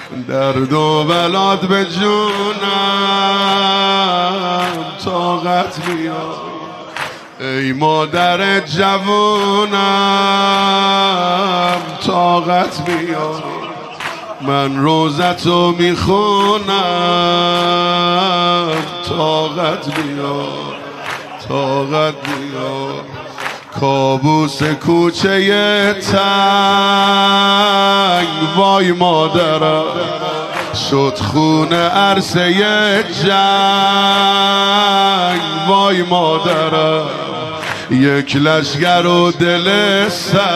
درد و بلاد به جونم طاقت بیار. ای مادر جوونم طاقت بیار. من روزتو میخونم طاقت بیار. طاقت بیار. کابوس کوچه تنگ وای مادرم شد خونه عرصه جنگ وای مادرم. یک لشگر و دل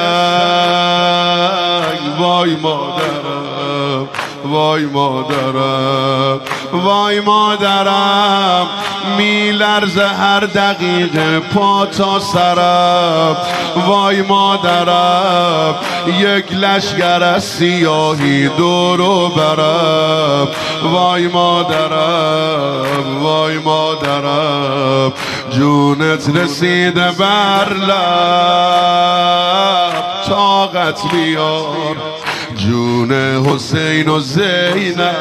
سنگ وای مادرم. وای مادرم. وای مادرم میلرزه هر دقیقه پا تا سرم. وای مادرم یک لشگر از سیاهی دورو برم. وای مادرم. وای مادرم جونت رسیده بر لب طاقت بیار. جون حسین و زینب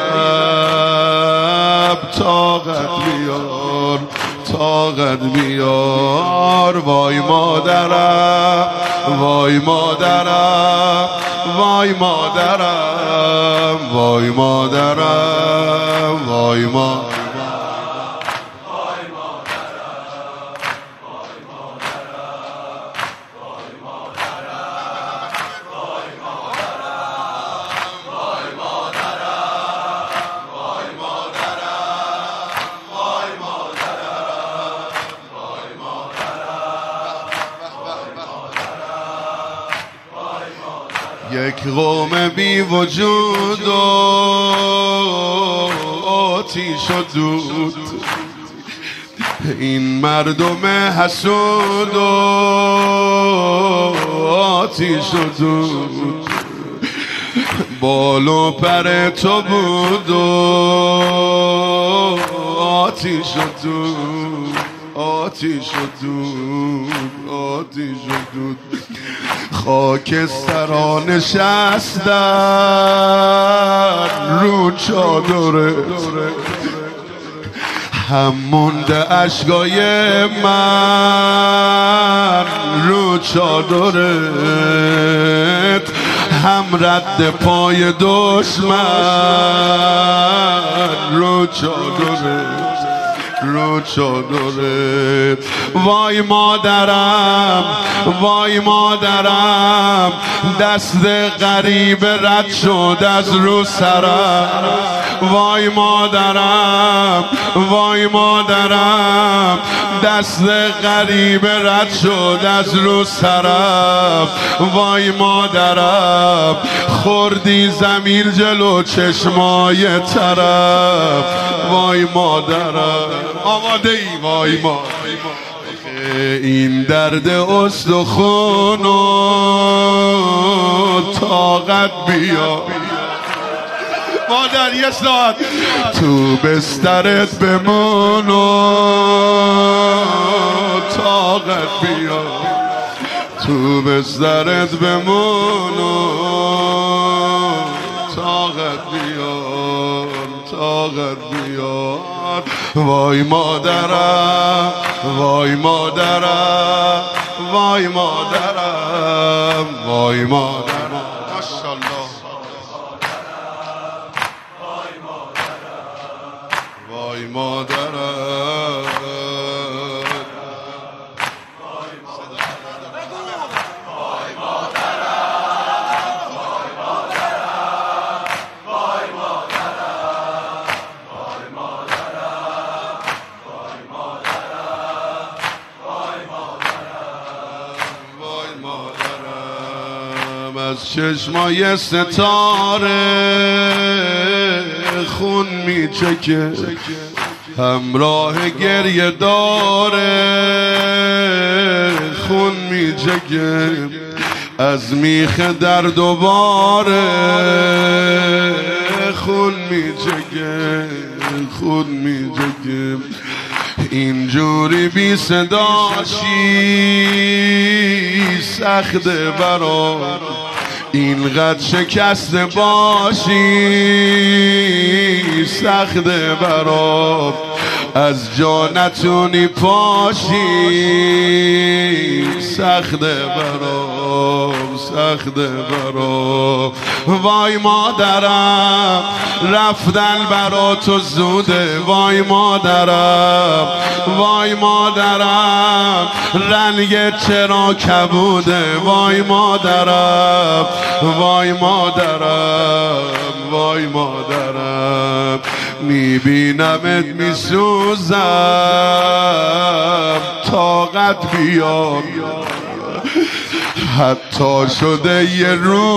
طاقت بیار. طاقت بیار. وای مادرم. وای مادرم. وای مادرم. وای مادرم. وای مادرم. یک قوم بی وجود و آتیش و دود. این مردم حسود و آتیش و دود. بال و پر تو بود و آتیش و دود. آتیش و دود. آتیش و دود. خاکسترها نشستن رو چادره هم مونده اشکای من رو چادرت هم رد پای دشمن رو چادرت رو چادرت. وای مادرم. وای مادرم دست غریب رد شد از رو سرم. وای مادرم. وای مادرم دست غریب رد شد از رو سرم. وای مادرم خوردی زمین جلو چشمای طرف. وای مادرم. آماده ای؟ وای مادرم. این درد استخون و طاقت بیار. مادر یه ساعت تو بسترت بمون و طاقت بیار. تو بسترت بمون و طاقت بیار. طاقت بیار. وای مادرم. وای مادرم. وای مادرم. وای مادرم. ماشاءالله. وای مادرم. از چشمای ستاره خون میچکه همراه گریه داره خون میچکه از میخ درد و باره خون میچکه خون میچکه اینجوری بی صداشی سخته برام اینقدر شکسته باشی سخته برام، از جا نتونی پاشی سخته برام، سخته برام. وای مادرم رفتن برا تو زوده، وای مادرم، وای مادرم رنگ چرا کبوده، وای مادرم، وای مادرم، وای مادرم. میبینمت میسوزم طاقت بیار، حتی شده یه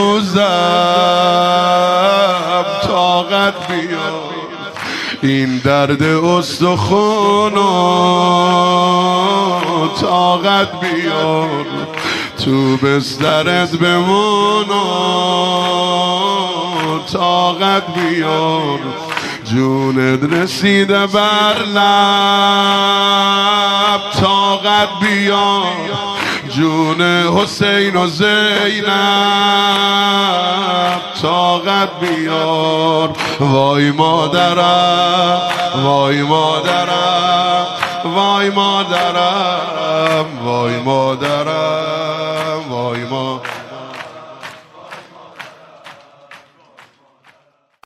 روزم طاقت بیار. این درد استخونو طاقت بیار، تو بسترت بمونو طاقت بیار. جونت رسیده بر لب طاقت بیار، جون حسین و زینب طاقت بیار. وای مادرم، وای مادرم، وای مادرم،